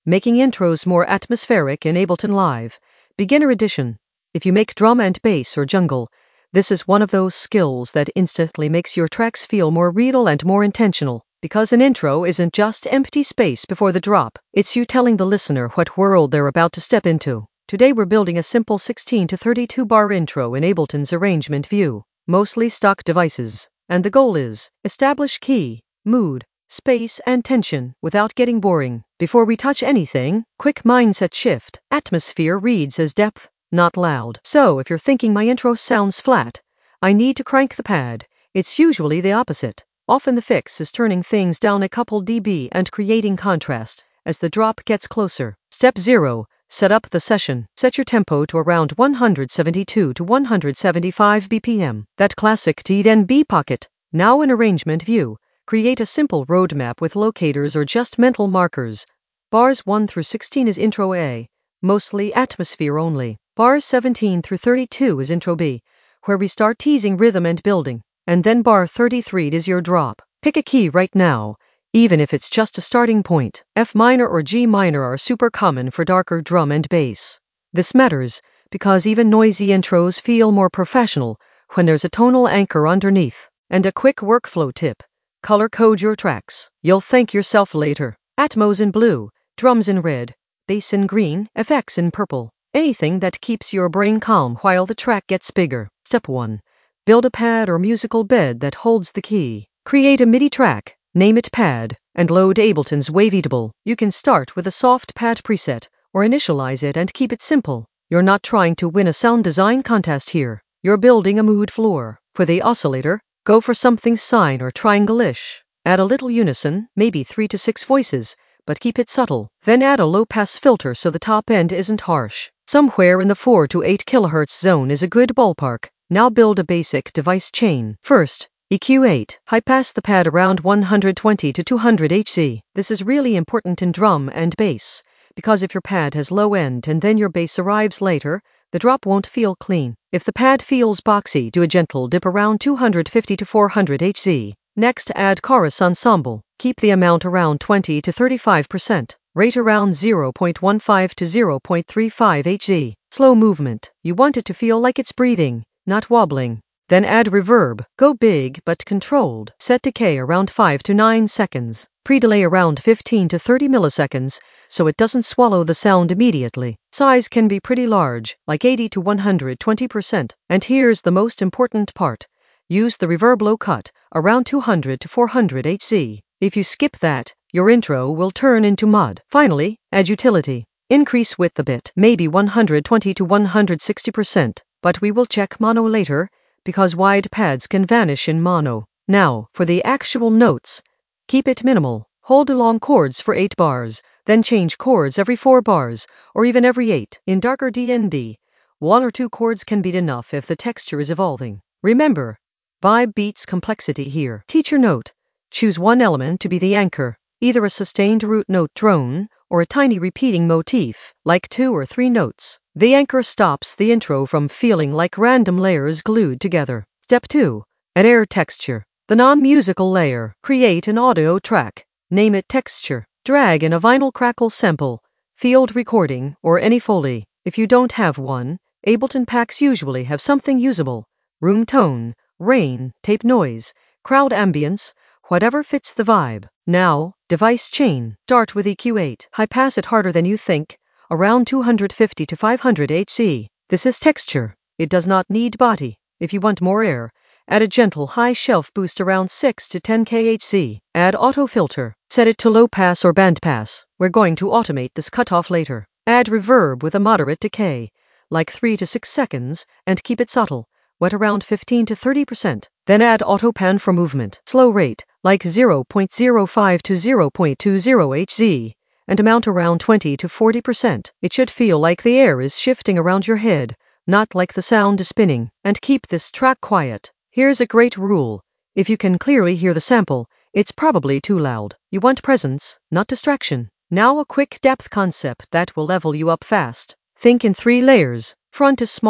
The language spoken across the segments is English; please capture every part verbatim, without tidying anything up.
making intros more atmospheric in Ableton Live. Beginner Edition. If you make drum and bass or jungle, this is one of those skills that instantly makes your tracks feel more real and more intentional. Because an intro isn't just empty space before the drop, it's you telling the listener what world they're about to step into. Today we're building a simple sixteen to thirty-two bar intro in Ableton's arrangement view, mostly stock devices. And the goal is, establish key, mood, space and tension without getting boring. Before we touch anything, quick mindset shift. Atmosphere reads as depth, not loud. So if you're thinking my intro sounds flat, I need to crank the pad, it's usually the opposite. Often the fix is turning things down a couple dB and creating contrast as the drop gets closer. Step zero. Set up the session. Set your tempo to around one seventy-two to one seventy-five B P M. That classic T ten B pocket. Now in arrangement view, create a simple roadmap with locators or just mental markers. Bars one through sixteen is intro A, mostly atmosphere only. Bars seventeen through thirty-two is intro B, where we start teasing rhythm and building. And then bar thirty-three is your drop. Pick a key right now, even if it's just a starting point. F minor or G minor are super common for darker drum and bass. This matters because even noisy intros feel more professional when there's a tonal anchor underneath. And a quick workflow tip: color code your tracks. You'll thank yourself later. Atmos in blue, drums in red, bass in green, effects in purple. Anything that keeps your brain calm while the track gets bigger. Step one. Build a pad or musical bed that holds the key. Create a MIDI track, name it pad, and load Ableton's Waveatable. You can start with a soft pad preset, or initialize it and keep it simple. You're not trying to win a sound design contest here. You're building a mood floor. For the oscillator, go for something sine or triangle-ish. Add a little unison, maybe three to six voices, but keep it subtle. Then add a low-pass filter so the top end isn't harsh. Somewhere in the four to eight kilohertz zone is a good ballpark. Now build a basic device chain. First, E Q eight. High pass the pad around one twenty to two hundred hertz. This is really important in drum and bass, because if your pad has low end and then your bass arrives later, the drop won't feel clean. If the pad feels boxy, do a gentle dip around two fifty to four hundred hertz. Next, add chorus ensemble. Keep the amount around twenty to thirty-five percent. Rate around zero point one five to zero point three five hertz. Slow movement. You want it to feel like it's breathing, not wobbling. Then add reverb. Go big but controlled. Set decay around five to nine seconds. Pre-delay around fifteen to thirty milliseconds so it doesn't swallow the sound immediately. Size can be pretty large, like eighty to one hundred twenty percent. And here's the most important part. Use the reverb low cut, around two hundred to four hundred hertz. If you skip that, your intro will turn into mud. Finally, add utility. Increase width a bit, maybe one hundred twenty to one hundred sixty percent. But we will check mono later, because wide pads can vanish in mono. Now, for the actual notes, keep it minimal. Hold along chords for eight bars, then change chords every four bars, or even every eight. In darker D N B, one or two chords can be enough if the texture is evolving. Remember, vibe beats complexity here. Teacher note. Choose one element to be the anchor, either a sustained root note drone, or a tiny repeating motif, like two or three notes. The anchor stops the intro from feeling like random layers glued together. Step two. Add air texture. The non-musical layer. Create an audio track. Name it texture. Drag in a vinyl crackle sample, field recording, or any Foley. If you don't have one, Ableton packs usually have something usable. Room tone, rain, tape noise, crowd ambience, whatever fits the vibe. Now, device chain. Start with E Q eight. High pass it harder than you think, around two fifty to five hundred hertz. This is texture. It does not need body. If you want more air, add a gentle high shelf boost around six to ten kilohertz. Add auto filter. Set it to low pass or band pass. We're going to automate this cutoff later. Add reverb with a moderate decay, like three to six seconds, and keep it subtle, wet around fifteen to thirty percent. Then add auto pan for movement. Slow rate, like zero point zero five to zero point two zero hertz, and amount around twenty to forty percent. It should feel like the air is shifting around your head, not like the sound is spinning. And keep this track quiet. Here's a great rule. If you can clearly hear the sample, it's probably too loud. You want presence, not distraction. Now a quick depth concept that will level you up fast. Think in three layers. Front is small,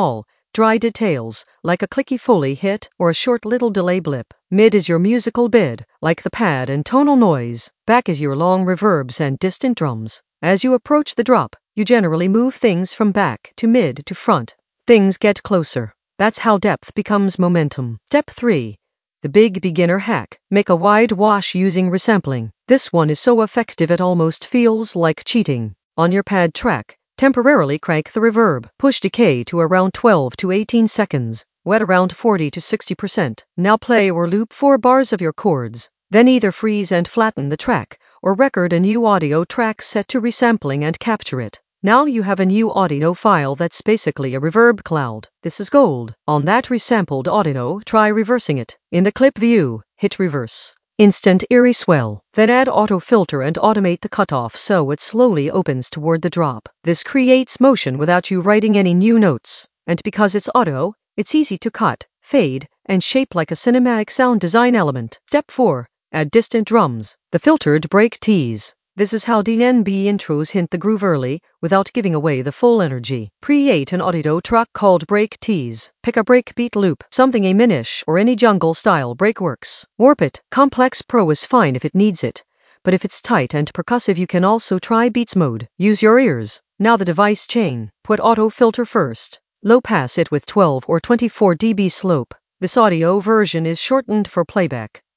Dry details, like a clicky Foley hit or a short little delay blip. Mid is your musical bid, like the pad and tonal noise. Back is your long reverbs and distant drums. As you approach the drop, you generally move things from back to mid to front. Things get closer. That's how depth becomes momentum. Step three. The big beginner hack. Make a wide wash using resampling. This one is so effective it almost feels like cheating. On your pad track, temporarily crank the reverb. Push decay to around twelve to eighteen seconds. Wet around forty to sixty percent. Now play or loop four bars of your chords. Then either freeze and flatten the track, or record a new audio track set to resampling and capture it. Now you have a new audio file that's basically a reverb cloud. This is gold. On that resampled audio, try reversing it. In the clip view, hit reverse. Instant eerie swell. Then add auto filter and automate the cutoff so it slowly opens toward the drop. This creates motion without you writing any new notes. And because it's auto, it's easy to cut, fade, and shape like a cinematic sound design element. Step four. Add distant drums. The filtered break tease. This is how D N B intros hint the groove early, without giving away the full energy. Create an audio track called break tease. Pick a breakbeat loop, something a minish or any jungle style break works. Warp it. Complex Pro is fine if it needs it, but if it's tight and percussive you can also try beats mode. Use your ears. Now the device chain. Put auto filter first. Low pass it with twelve or twenty-four decibel slope. This audio version is shortened for playback.